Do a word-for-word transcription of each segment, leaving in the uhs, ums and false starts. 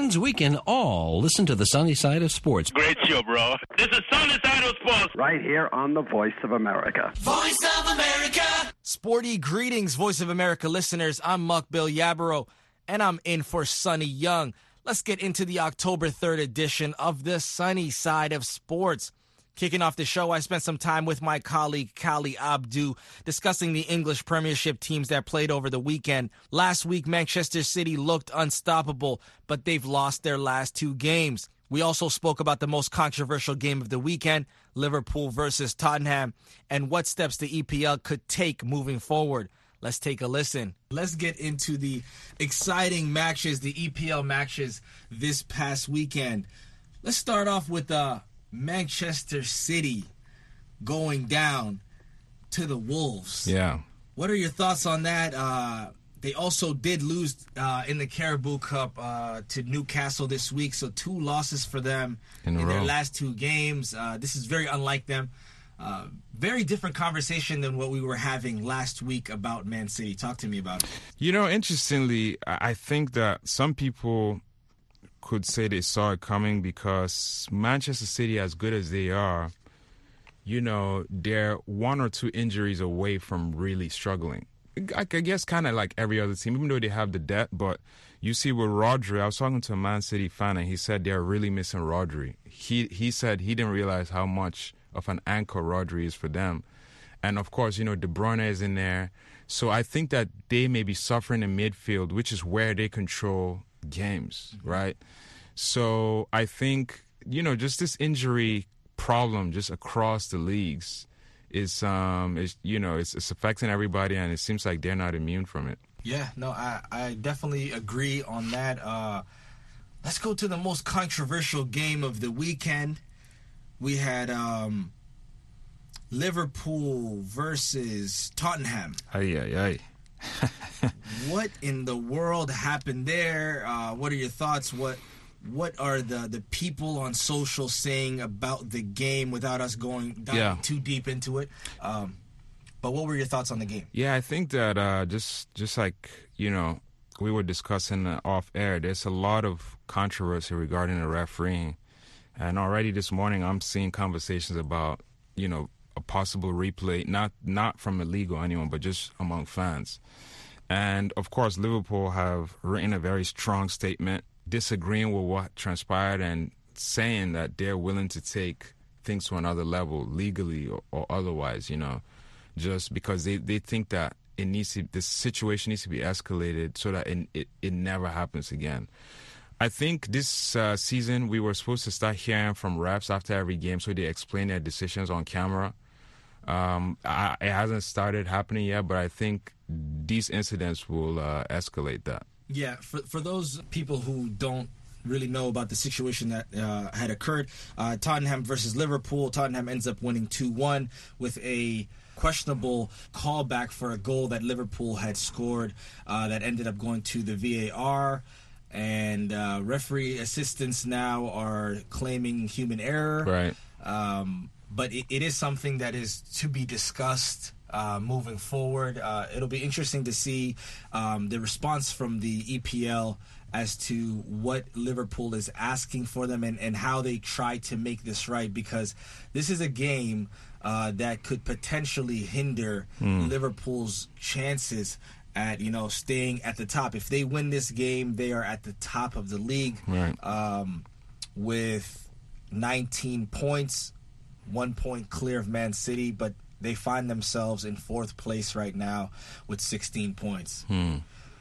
means we can all listen to the sunny side of sports. Great show, bro. This is Sunny Side of Sports. Right here on the Voice of America. Voice of America. Sporty greetings, Voice of America listeners. I'm Muck Bill Yabaro, and I'm in for Sonny Young. Let's get into the October third edition of the Sunny Side of Sports. Kicking off the show, I spent some time with my colleague, Kali Abdu, discussing the English Premiership teams that played over the weekend. Last week, Manchester City looked unstoppable, but they've lost their last two games. We also spoke about the most controversial game of the weekend, Liverpool versus Tottenham, and what steps the E P L could take moving forward. Let's take a listen. Let's get into the exciting matches, the E P L matches this past weekend. Let's start off with uh, Manchester City going down to the Wolves. Yeah. What are your thoughts on that? Uh, they also did lose uh, in the Carabao Cup uh, to Newcastle this week, so two losses for them in, in their last two games. Uh, this is very unlike them. Uh, very different conversation than what we were having last week about Man City. Talk to me about it. You know, interestingly, I think that some people could say they saw it coming because Manchester City, as good as they are, you know, they're one or two injuries away from really struggling. I guess kind of like every other team, even though they have the depth. But you see with Rodri, I was talking to a Man City fan, and he said they're really missing Rodri. He he said he didn't realize how much of an anchor Rodri is for them. And, of course, you know, De Bruyne is in there. So I think that they may be suffering in midfield, which is where they control games, mm-hmm. right? So I think, you know, just this injury problem just across the leagues is, um, is you know, it's, it's affecting everybody, and it seems like they're not immune from it. Yeah, no, I, I definitely agree on that. Uh, let's go to the most controversial game of the weekend. We had um, Liverpool versus Tottenham. Aye, aye, aye. What in the world happened there? Uh, what are your thoughts? What what are the, the people on social saying about the game without us going down yeah. too deep into it? Um, but what were your thoughts on the game? Yeah, I think that uh, just just like, you know, we were discussing uh, off air, there's a lot of controversy regarding the refereeing. And already this morning, I'm seeing conversations about, you know, a possible replay, not not from a league or anyone, but just among fans. And, of course, Liverpool have written a very strong statement disagreeing with what transpired and saying that they're willing to take things to another level, legally or, or otherwise, you know, just because they, they think that it needs to, the situation needs to be escalated so that it, it, it never happens again. I think this uh, season we were supposed to start hearing from refs after every game so they explain their decisions on camera. Um, I, it hasn't started happening yet, but I think these incidents will uh, escalate that. Yeah, for for those people who don't really know about the situation that uh, had occurred, uh, Tottenham versus Liverpool, Tottenham ends up winning two one with a questionable callback for a goal that Liverpool had scored uh, that ended up going to the V A R. And uh, referee assistants now are claiming human error. Right. Um, but it, it is something that is to be discussed uh, moving forward. Uh, it'll be interesting to see um, the response from the E P L as to what Liverpool is asking for them and, and how they try to make this right, because this is a game uh, that could potentially hinder mm. Liverpool's chances at, you know, staying at the top. If they win this game, they are at the top of the league, right. um, with nineteen points, one point clear of Man City, but they find themselves in fourth place right now with sixteen points. Hmm.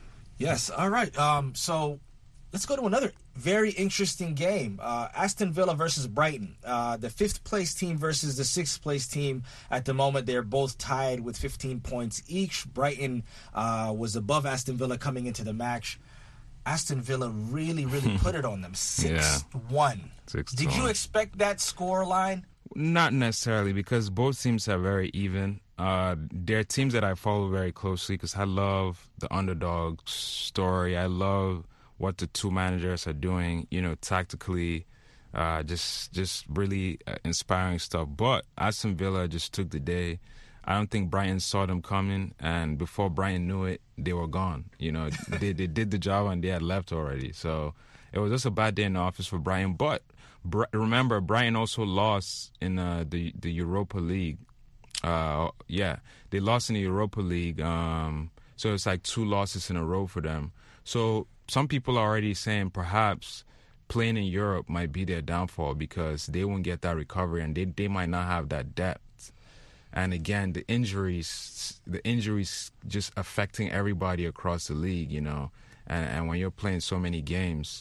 Yes, all right. Um, so let's go to another very interesting game. Uh, Aston Villa versus Brighton. Uh, the fifth place team versus the sixth place team. At the moment, they're both tied with fifteen points each. Brighton uh, was above Aston Villa coming into the match. Aston Villa really, really put it on them. six one. Yeah. Did you expect that score line? Not necessarily, because both teams are very even. Uh, they're teams that I follow very closely because I love the underdog story. I love what the two managers are doing, you know, tactically, uh, just just really uh, inspiring stuff. But Aston Villa just took the day. I don't think Brighton saw them coming, and before Brighton knew it, they were gone. You know, they they did the job and they had left already. So it was just a bad day in the office for Brighton. But Br- remember, Brighton also lost in uh, the the Europa League. Uh, yeah, they lost in the Europa League. Um, so it's like two losses in a row for them. So some people are already saying perhaps playing in Europe might be their downfall because they won't get that recovery and they, they might not have that depth. And again, the injuries, the injuries just affecting everybody across the league, you know. And, and when you're playing so many games,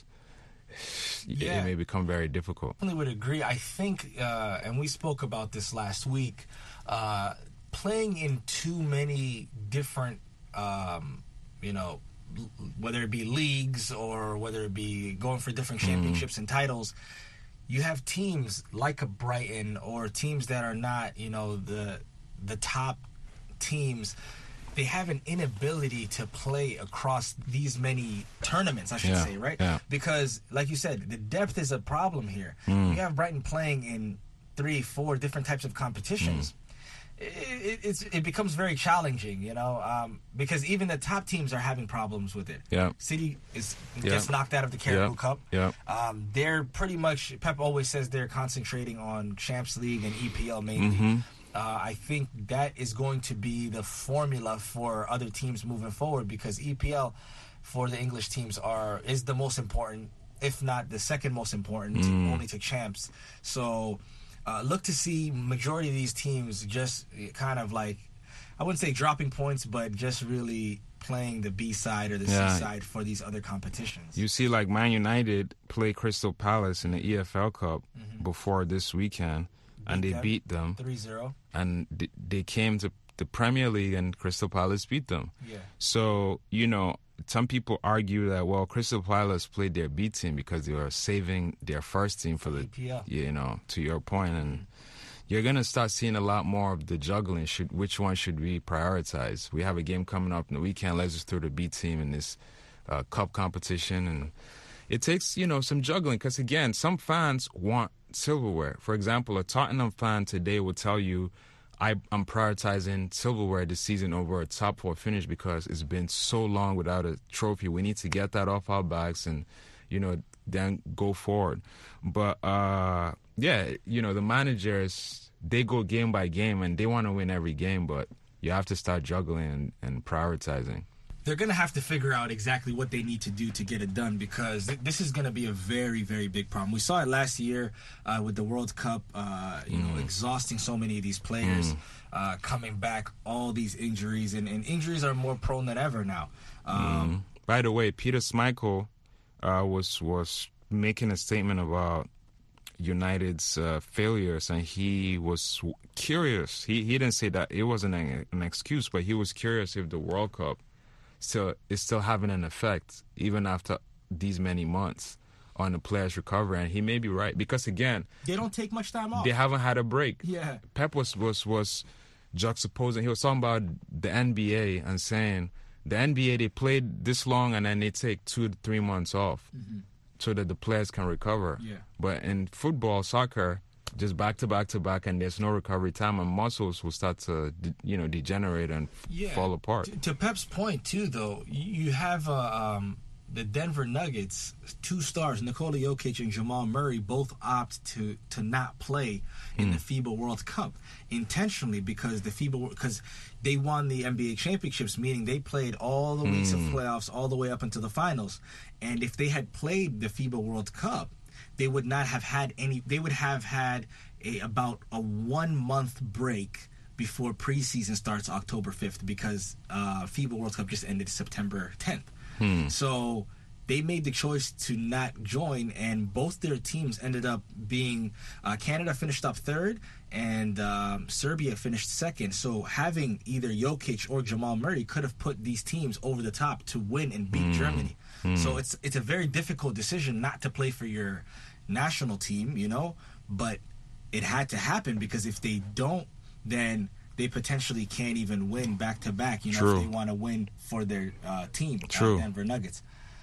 yeah. it may become very difficult. I definitely would agree. I think, uh, and we spoke about this last week, uh, playing in too many different, um, you know, whether it be leagues or whether it be going for different championships mm. and titles, you have teams like a Brighton or teams that are not, you know, the the top teams. They have an inability to play across these many tournaments, I should yeah, say, right? Yeah. Because, like you said, the depth is a problem here. Mm. You have Brighton playing in three, four different types of competitions. Mm. It, it, it's, it becomes very challenging, you know, um, because even the top teams are having problems with it. Yeah. City is yeah. gets knocked out of the Carabao yeah. Cup. Yeah. Um, they're pretty much, Pep always says they're concentrating on Champions League and E P L mainly. Mm-hmm. Uh, I think that is going to be the formula for other teams moving forward because E P L for the English teams are is the most important, if not the second most important, mm. only to champs. So uh, look to see majority of these teams just kind of like, I wouldn't say dropping points, but just really playing the B side or the yeah. C side for these other competitions. You see, like Man United play Crystal Palace in the E F L Cup mm-hmm. before this weekend. And they them. beat them three zero. And they came to the Premier League and Crystal Palace beat them. Yeah. So, you know, some people argue that, well, Crystal Palace played their B team because they were saving their first team for the, E P L. you know, to your point. And you're going to start seeing a lot more of the juggling. Should Which one should we prioritize? We have a game coming up in the weekend. Let's just throw the B team in this uh, cup competition. And it takes, you know, some juggling because, again, some fans want silverware. For example, a Tottenham fan today will tell you, I, I'm prioritizing silverware this season over a top four finish because it's been so long without a trophy. We need to get that off our backs and, you know, then go forward. But, uh, yeah, you know, the managers, they go game by game and they want to win every game, but you have to start juggling and, and prioritizing. They're going to have to figure out exactly what they need to do to get it done because th- this is going to be a very, very big problem. We saw it last year uh, with the World Cup, uh, you mm. know, exhausting so many of these players, mm. uh, coming back, all these injuries, and, and injuries are more prone than ever now. Um, mm. By the way, Peter Schmeichel uh, was was making a statement about United's uh, failures, and he was curious. He he didn't say that it wasn't an, an excuse, but he was curious if the World Cup still is still having an effect even after these many months on the players' recovery. And he may be right because, again, they don't take much time off. They haven't had a break. Yeah. Pep was was was juxtaposing. He was talking about the N B A and saying the N B A, they played this long and then they take two to three months off mm-hmm. so that the players can recover. Yeah. But in football, soccer, just back to back to back, and there's no recovery time, and muscles will start to, you know, degenerate and yeah. fall apart. To, to Pep's point too, though, you have uh, um, the Denver Nuggets, two stars, Nikola Jokic and Jamal Murray, both opt to to not play in mm. the FIBA World Cup intentionally because the FIBA because they won the N B A championships, meaning they played all the weeks mm. of playoffs all the way up until the finals, and if they had played the FIBA World Cup, they would not have had any. They would have had a about a one month break before preseason starts October fifth because uh, FIBA World Cup just ended September tenth. Hmm. So they made the choice to not join, and both their teams ended up being uh, Canada finished up third, and um, Serbia finished second. So having either Jokic or Jamal Murray could have put these teams over the top to win and beat mm. Germany. Mm. So it's it's a very difficult decision not to play for your national team, you know, but it had to happen because if they don't, then they potentially can't even win back to back, you know, True. if they want to win for their uh, team, True. Uh, Denver Nuggets.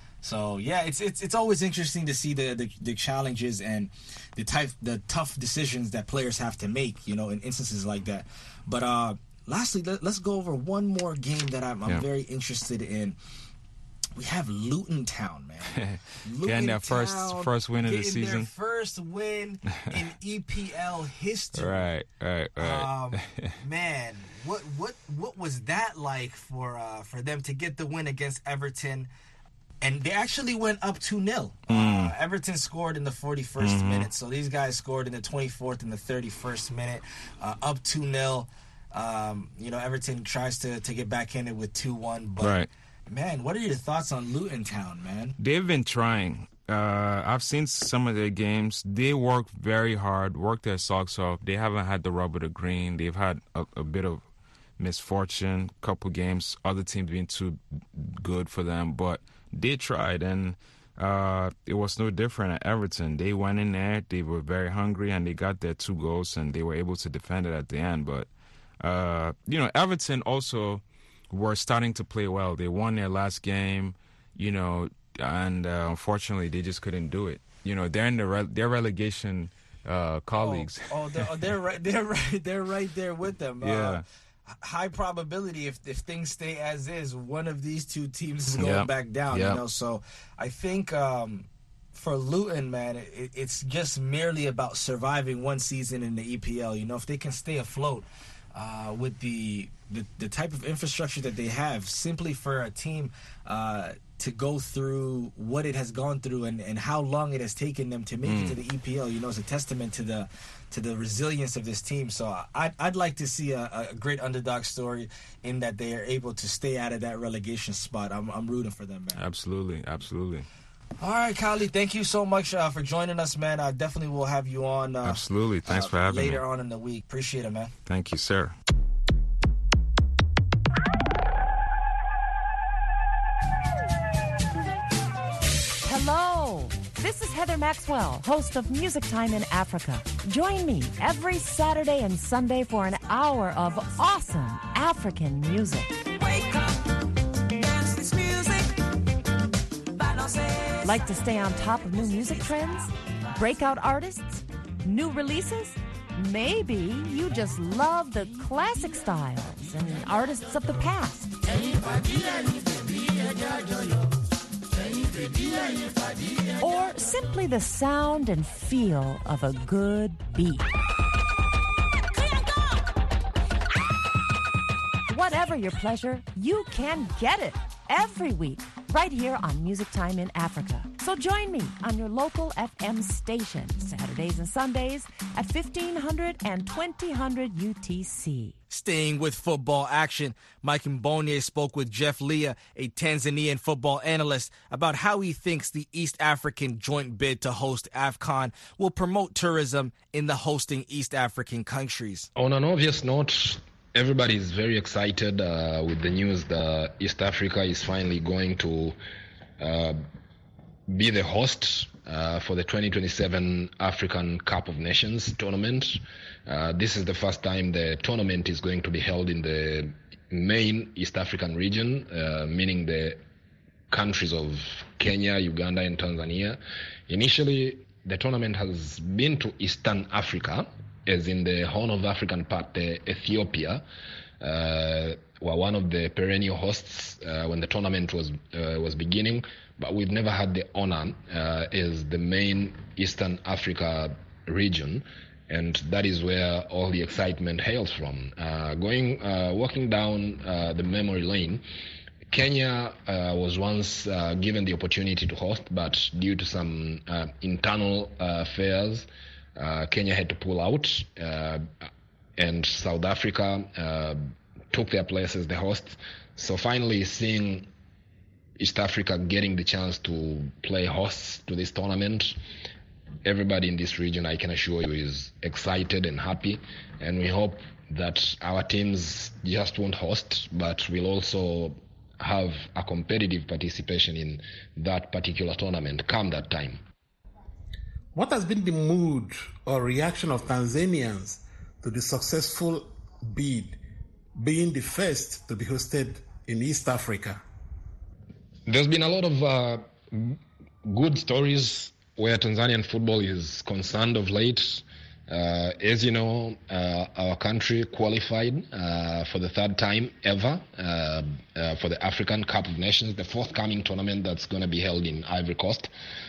So yeah, it's it's it's always interesting to see the, the the challenges and the type the tough decisions that players have to make, you know, in instances like that. But uh, lastly, let, let's go over one more game that I'm, I'm yeah. very interested in. we have Luton Town, man. Luton Getting their first Town first win of the getting season. Their first win in E P L history. Right, right, right. Um, man, what what what was that like for uh, for them to get the win against Everton? And they actually went up two nil. Mm. Uh, Everton scored in the forty-first Mm-hmm. minute, so these guys scored in the twenty-fourth and the thirty-first minute, uh, up two nil. Um, you know, Everton tries to, to get back in it with two one, but Right. man, what are your thoughts on Luton Town, man? They've been trying. Uh, I've seen some of their games. They work very hard, work their socks off. They haven't had the rub of the green. They've had a, a bit of misfortune, couple games, other teams being too good for them, but they tried, and uh, it was no different at Everton. They went in there, they were very hungry, and they got their two goals, and they were able to defend it at the end. But, uh, you know, Everton also were starting to play well. They won their last game, you know, and uh, unfortunately they just couldn't do it. You know, they're in the re- their relegation uh, colleagues. Oh, oh they're, oh, they're right. They're right. They're right there with them. Yeah. Uh, high probability if if things stay as is, one of these two teams is going Yep. back down. Yep. You know, so I think um, for Luton, man, it, it's just merely about surviving one season in the E P L. You know, if they can stay afloat uh, with the, the the type of infrastructure that they have, simply for a team uh, to go through what it has gone through and, and how long it has taken them to make Mm. it to the E P L, you know, is a testament to the to the resilience of this team. So I'd, I'd like to see a, a great underdog story in that they are able to stay out of that relegation spot. I'm, I'm rooting for them, man. Absolutely, absolutely. All right, Kali, thank you so much uh, for joining us, man. I definitely will have you on. Uh, Absolutely. Thanks uh, for having later me. on in the week. Appreciate it, man. Thank you, sir. Hello, this is Heather Maxwell, host of Music Time in Africa. Join me every Saturday and Sunday for an hour of awesome African music. Wake up, dance this music. Balance. Like to stay on top of new music trends? Breakout artists? New releases? Maybe you just love the classic styles and artists of the past. Or simply the sound and feel of a good beat. Whatever your pleasure, you can get it every week right here on Music Time in Africa. So join me on your local F M station, Saturdays and Sundays at fifteen hundred and twenty hundred U T C. Staying with football action, Mike Mbonye spoke with Jeff Leah, a Tanzanian football analyst, about how he thinks the East African joint bid to host AFCON will promote tourism in the hosting East African countries. On an obvious note, everybody is very excited uh, with the news that East Africa is finally going to uh, be the host uh, for the twenty twenty-seven African Cup of Nations tournament. Uh, this is the first time the tournament is going to be held in the main East African region, uh, meaning the countries of Kenya, Uganda, and Tanzania. Initially, the tournament has been to Eastern Africa, as in the Horn of African part, uh, Ethiopia, uh, were one of the perennial hosts uh, when the tournament was uh, was beginning. But we've never had the honor uh, as the main Eastern Africa region, and that is where all the excitement hails from. Uh, going, uh, walking down uh, the memory lane, Kenya uh, was once uh, given the opportunity to host, but due to some uh, internal uh, affairs, uh, Kenya had to pull out, uh, and South Africa uh, took their place as the host. So finally, seeing East Africa getting the chance to play hosts to this tournament, everybody in this region, I can assure you, is excited and happy, and we hope that our teams just won't host, but will also have a competitive participation in that particular tournament come that time. What has been the mood or reaction of Tanzanians to the successful bid being the first to be hosted in East Africa? There's been a lot of uh, good stories where Tanzanian football is concerned of late. Uh, as you know, uh, our country qualified uh, for the third time ever uh, uh, for the African Cup of Nations, the forthcoming tournament that's going to be held in Ivory Coast.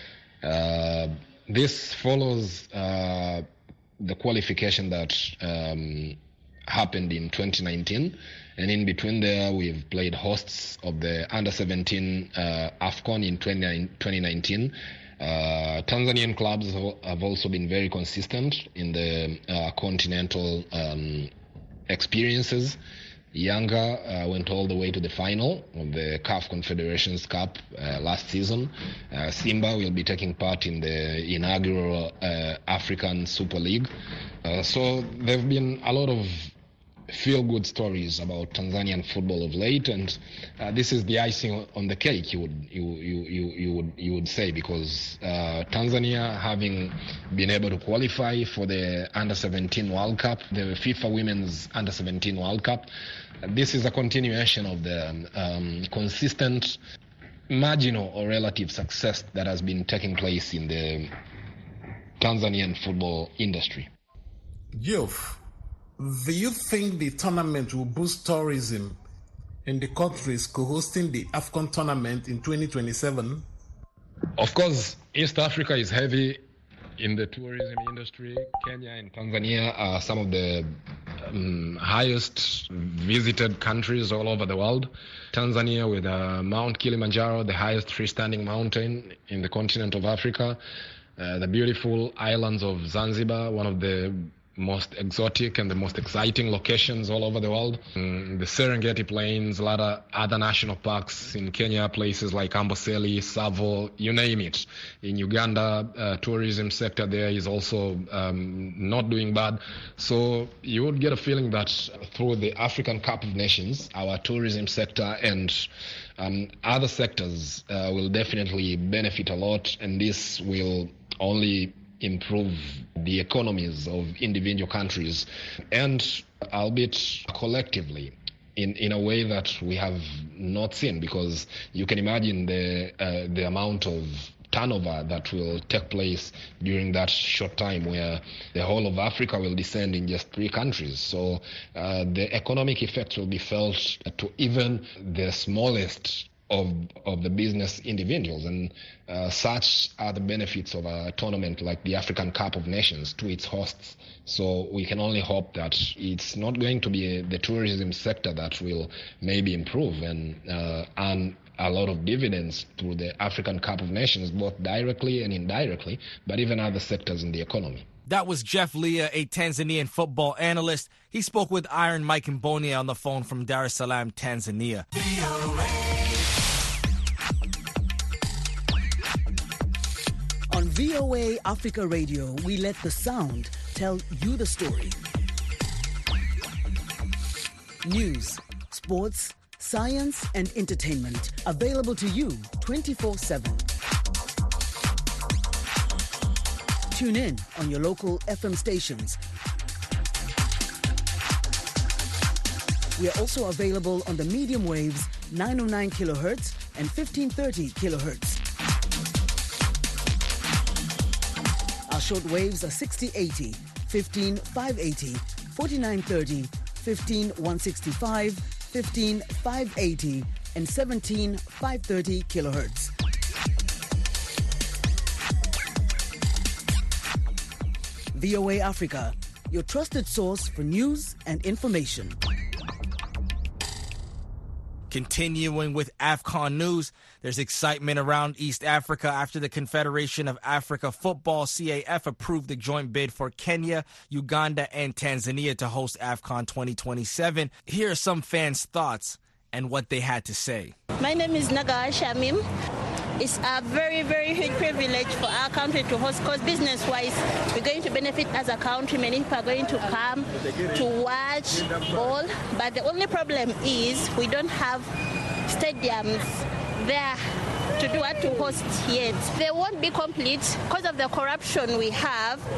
Uh, this follows uh, the qualification that um, happened in twenty nineteen, and in between there we've played hosts of the under seventeen uh, AFCON in twenty nineteen. Uh, Tanzanian clubs have also been very consistent in the uh, continental um, experiences. Yanga uh, went all the way to the final of the C A F Confederations Cup uh, last season. Uh, Simba will be taking part in the inaugural uh, African Super League. Uh, so there have been a lot of feel-good stories about Tanzanian football of late, and uh, this is the icing on the cake, you would you you you, you would you would say, because uh, Tanzania, having been able to qualify for the under seventeen World Cup, the FIFA Women's under seventeen World Cup, uh, this is a continuation of the um, consistent, marginal or relative success that has been taking place in the Tanzanian football industry. Geoff, do you think the tournament will boost tourism in the countries co-hosting the AFCON tournament in twenty twenty-seven? Of course, East Africa is heavy in the tourism industry. Kenya and Tanzania are some of the um, highest visited countries all over the world. Tanzania with uh, Mount Kilimanjaro, the highest freestanding mountain in the continent of Africa. Uh, the beautiful islands of Zanzibar, one of the most exotic and the most exciting locations all over the world. Mm, the Serengeti Plains, a lot of other national parks in Kenya, places like Amboseli, Tsavo, you name it. In Uganda, uh, tourism sector there is also um, not doing bad. So you would get a feeling that through the African Cup of Nations, our tourism sector and um, other sectors uh, will definitely benefit a lot, and this will only improve the economies of individual countries, and albeit collectively in, in a way that we have not seen, because you can imagine the uh, the amount of turnover that will take place during that short time, where the whole of Africa will descend in just three countries. So uh, the economic effects will be felt to even the smallest of of the business individuals, and uh, such are the benefits of a tournament like the African Cup of Nations to its hosts. So we can only hope that it's not going to be the tourism sector that will maybe improve and uh, earn a lot of dividends through the African Cup of Nations, both directly and indirectly, but even other sectors in the economy. That was Jeff Leah, a Tanzanian football analyst. He spoke with Iron Mike Mbonia on the phone from Dar es Salaam, Tanzania. On V O A Africa Radio, we let the sound tell you the story. News, sports, science, and entertainment available to you twenty-four seven. Tune in on your local F M stations. We are also available on the medium waves nine oh nine kilohertz and fifteen thirty kilohertz. Our short waves are sixty eighty, fifteen five eighty, forty-nine thirty, fifteen one sixty-five, fifteen five eighty, and seventeen five thirty kilohertz. V O A Africa, your trusted source for news and information. Continuing with AFCON news, there's excitement around East Africa after the Confederation of Africa Football, C A F, approved the joint bid for Kenya, Uganda, and Tanzania to host AFCON twenty twenty-seven. Here are some fans' thoughts and what they had to say. My name is Naga Shamim. It's a very, very huge privilege for our country to host, because business-wise, we're going to benefit as a country. Many people are going to come to watch ball, but the only problem is we don't have stadiums there to do what to host yet. They won't be complete because of the corruption we have.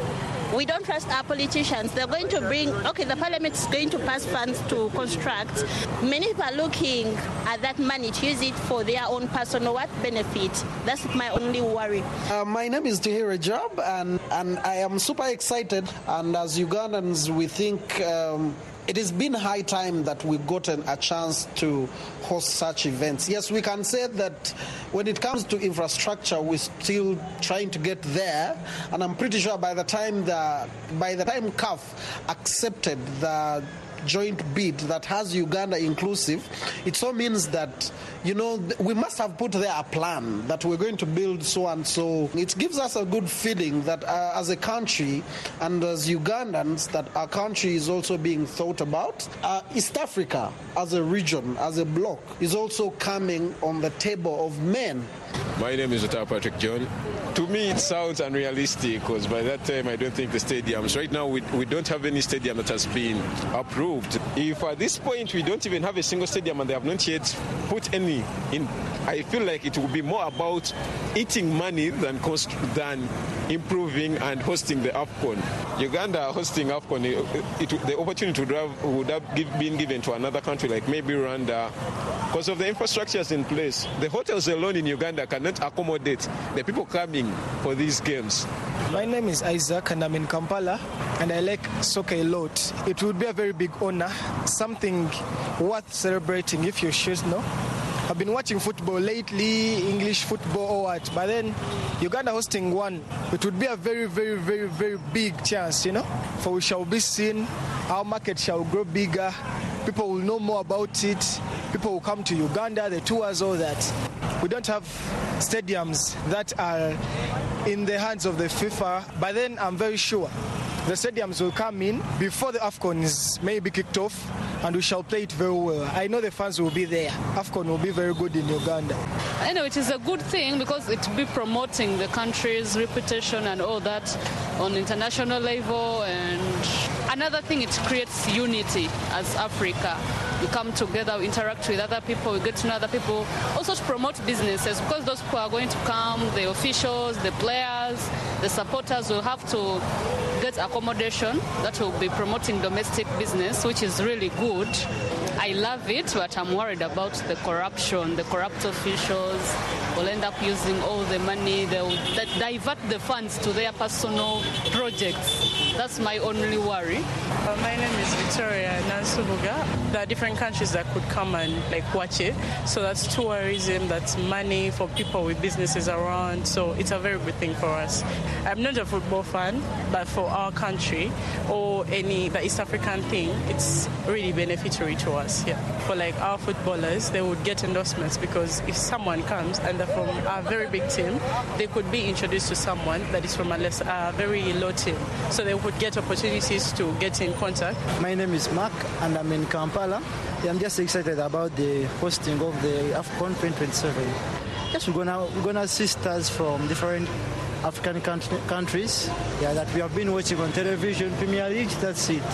We don't trust our politicians. They're going to bring, okay, the parliament is going to pass funds to construct. Many people are looking at that money to use it for their own personal what benefit. That's my only worry. Uh, my name is Tahira Job, and, and I am super excited. And as Ugandans, we think um, it has been high time that we've gotten a chance to host such events. Yes, we can say that when it comes to infrastructure, we're still trying to get there. And I'm pretty sure by the time the by the time C A F accepted the joint bid that has Uganda inclusive, it so means that, you know, we must have put there a plan that we're going to build so and so. It gives us a good feeling that uh, as a country and as Ugandans, that our country is also being thought about. Uh, East Africa as a region, as a bloc, is also coming on the table of men. My name is Doctor Patrick John. To me, it sounds unrealistic because by that time, I don't think the stadiums, right now, we, we don't have any stadium that has been approved. If at this point we don't even have a single stadium and they have not yet put any in, I feel like it will be more about eating money than cost, than improving and hosting the AFCON. Uganda hosting AFCON, it, it, the opportunity would have, would have give, been given to another country like maybe Rwanda. Because of the infrastructures in place, the hotels alone in Uganda cannot accommodate the people coming for these games. My name is Isaac and I'm in Kampala and I like soccer a lot. It would be a very big honor, something worth celebrating if you should know. I've been watching football lately, English football or what, but then Uganda hosting one, it would be a very, very, very, very big chance, you know, for we shall be seen, our market shall grow bigger, people will know more about it, people will come to Uganda, the tours, all that. We don't have stadiums that are in the hands of the FIFA, but then I'm very sure the stadiums will come in before the AFCON is maybe kicked off, and we shall play it very well. I know the fans will be there. AFCON will be very good in Uganda. I know it is a good thing because it will be promoting the country's reputation and all that on international level. And another thing, it creates unity as Africa. We come together, we interact with other people, we get to know other people. Also to promote businesses, because those people are going to come, the officials, the players, the supporters will have to get accommodation that will be promoting domestic business, which is really good. I love it, but I'm worried about the corruption. The corrupt officials will end up using all the money. They will divert the funds to their personal projects. That's my only worry. Uh, my name is Victoria Nansubuga. There are different countries that could come and like watch it. So that's tourism, that's money for people with businesses around. So it's a very good thing for us. I'm not a football fan, but for our country or any the East African thing, it's really beneficiary to us. Yeah. For like our footballers, they would get endorsements because if someone comes and they're from a very big team, they could be introduced to someone that is from a, less, a very low team. So they would get opportunities to get in contact. My name is Mark and I'm in Kampala. I'm just excited about the hosting of the AFCON twenty twenty-seven. Yes, we're gonna we're gonna assist us from different African country, countries. Yeah, that we have been watching on television, Premier League. That's it.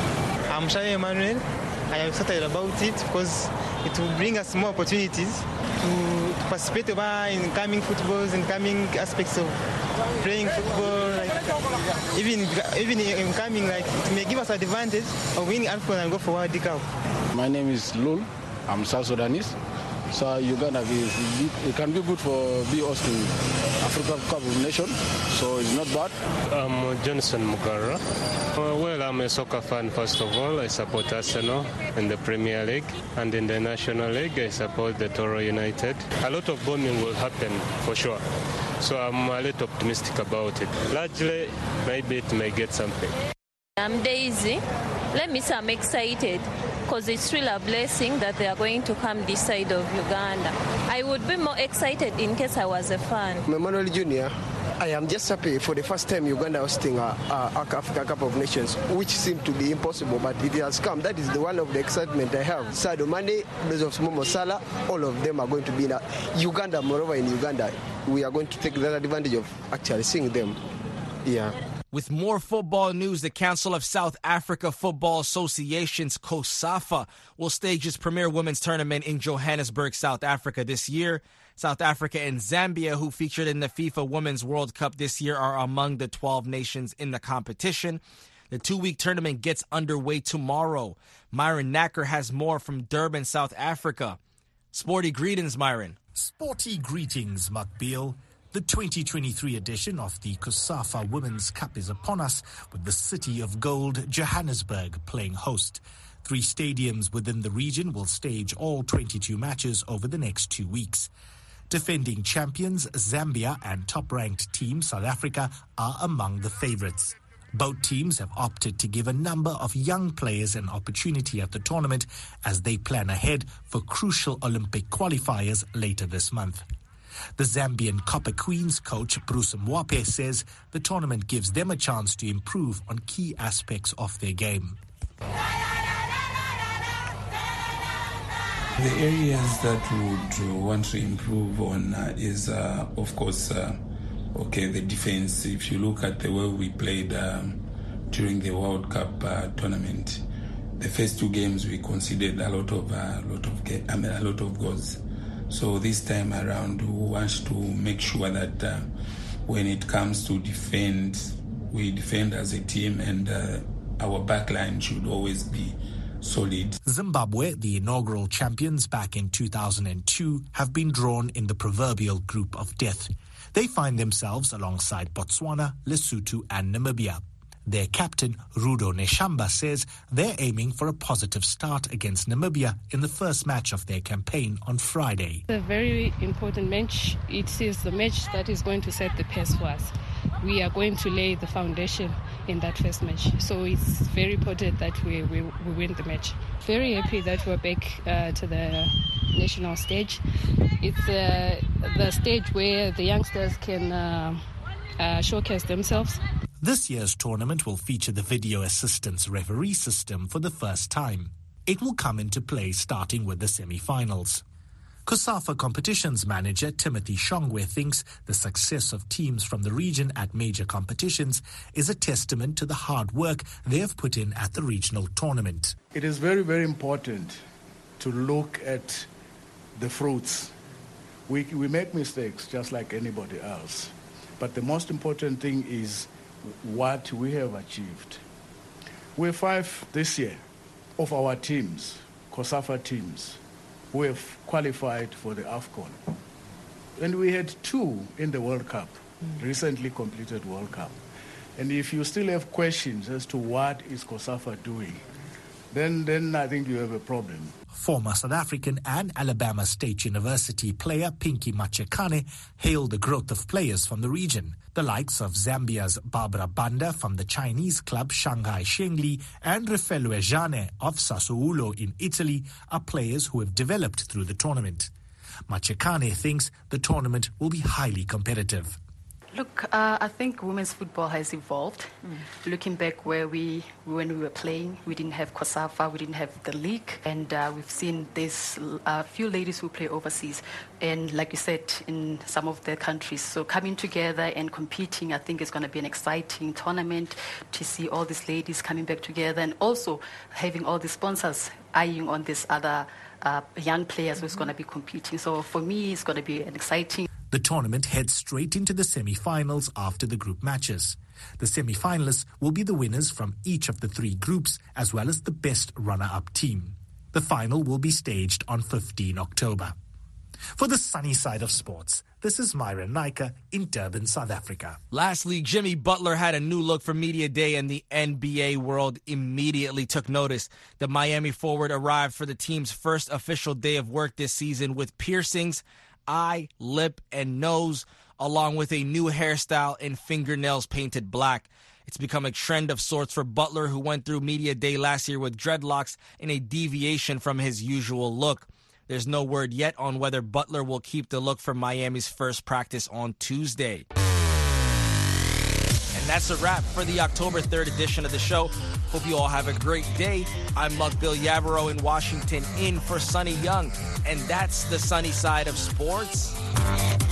I'm Shai Emmanuel. I am excited about it because it will bring us more opportunities to participate in coming footballs and coming aspects of playing football. Like, even even in coming, like it may give us advantage of winning AFCON and go for World Cup. My name is Lul. I'm South Sudanese. So Uganda is it can be good for be hosting Africa Cup of Nations. So it's not bad. I'm Johnson Mugara. Uh, well, I'm a soccer fan first of all. I support Arsenal in the Premier League, and in the National League I support the Toro United. A lot of bombing will happen for sure. So I'm a little optimistic about it. Largely, maybe it may get something. I'm Daisy. Let me say I'm excited because it's really a blessing that they are going to come this side of Uganda. I would be more excited in case I was a fan. I'm Emmanuel Junior I am just happy for the first time Uganda hosting a, a, a Africa Cup of Nations, which seemed to be impossible, but it has come. That is the one of the excitement I have. Sadio Mane, those of Momo Salah, all of them are going to be in a, Uganda. Moreover, in Uganda, we are going to take that advantage of actually seeing them. Yeah. With more football news, the Council of South Africa Football Association's COSAFA will stage its premier women's tournament in Johannesburg, South Africa this year. South Africa and Zambia, who featured in the FIFA Women's World Cup this year, are among the twelve nations in the competition. The two-week tournament gets underway tomorrow. Myron Nacker has more from Durban, South Africa. Sporty greetings, Myron. Sporty greetings, Mukbil. The twenty twenty-three edition of the COSAFA Women's Cup is upon us, with the City of Gold, Johannesburg, playing host. Three stadiums within the region will stage all twenty-two matches over the next two weeks. Defending champions Zambia and top-ranked team South Africa are among the favourites. Both teams have opted to give a number of young players an opportunity at the tournament as they plan ahead for crucial Olympic qualifiers later this month. The Zambian Copper Queens coach Bruce Mwape says the tournament gives them a chance to improve on key aspects of their game. The areas that we would want to improve on uh, is, uh, of course, uh, okay, the defense. If you look at the way we played um, during the World Cup uh, tournament, the first two games we conceded a lot of, uh, lot of, ga- I mean, a lot of goals. So this time around, we want to make sure that uh, when it comes to defend, we defend as a team, and uh, our backline should always be solid. Zimbabwe, the inaugural champions back in two thousand two, have been drawn in the proverbial group of death. They find themselves alongside Botswana, Lesotho and Namibia. Their captain, Rudo Neshamba, says they're aiming for a positive start against Namibia in the first match of their campaign on Friday. It's a very important match. It is the match that is going to set the pace for us. We are going to lay the foundation in that first match. So it's very important that we, we, we win the match. Very happy that we're back uh, to the national stage. It's uh, the stage where the youngsters can uh, uh, showcase themselves. This year's tournament will feature the video assistance referee system for the first time. It will come into play starting with the semi-finals. COSAFA competitions manager Timothy Shongwe thinks the success of teams from the region at major competitions is a testament to the hard work they have put in at the regional tournament. It is very, very important to look at the fruits. We, we make mistakes just like anybody else. But the most important thing is what we have achieved. We have five this year of our teams, COSAFA teams, who have qualified for the AFCON. And we had two in the World Cup, mm. recently completed World Cup. And if you still have questions as to what is COSAFA doing, then, then I think you have a problem. Former South African and Alabama State University player Pinky Machekane hailed the growth of players from the region. The likes of Zambia's Barbara Banda from the Chinese club Shanghai Shengli and Raffaele Jane of Sassuolo in Italy are players who have developed through the tournament. Machekane thinks the tournament will be highly competitive. Look, uh, I think women's football has evolved. Mm. Looking back where we, when we were playing, we didn't have COSAFA, we didn't have the league, and uh, we've seen there's a uh, few ladies who play overseas, and like you said, in some of the countries. So coming together and competing, I think it's going to be an exciting tournament to see all these ladies coming back together, and also having all the sponsors eyeing on these other uh, young players mm-hmm. who's going to be competing. So for me, it's going to be an exciting. The tournament heads straight into the semi-finals after the group matches. The semi-finalists will be the winners from each of the three groups, as well as the best runner-up team. The final will be staged on the fifteenth of October. For the sunny side of sports, this is Myron Naika in Durban, South Africa. Lastly, Jimmy Butler had a new look for Media Day, and the N B A world immediately took notice. The Miami forward arrived for the team's first official day of work this season with piercings, eye, lip, and nose, along with a new hairstyle and fingernails painted black. It's become a trend of sorts for Butler, who went through Media Day last year with dreadlocks in a deviation from his usual look. There's no word yet on whether Butler will keep the look for Miami's first practice on Tuesday. And that's a wrap for the October third edition of the show. Hope you all have a great day. I'm Mukbil Yabaro in Washington, in for Sonny Young. And that's the sunny side of sports.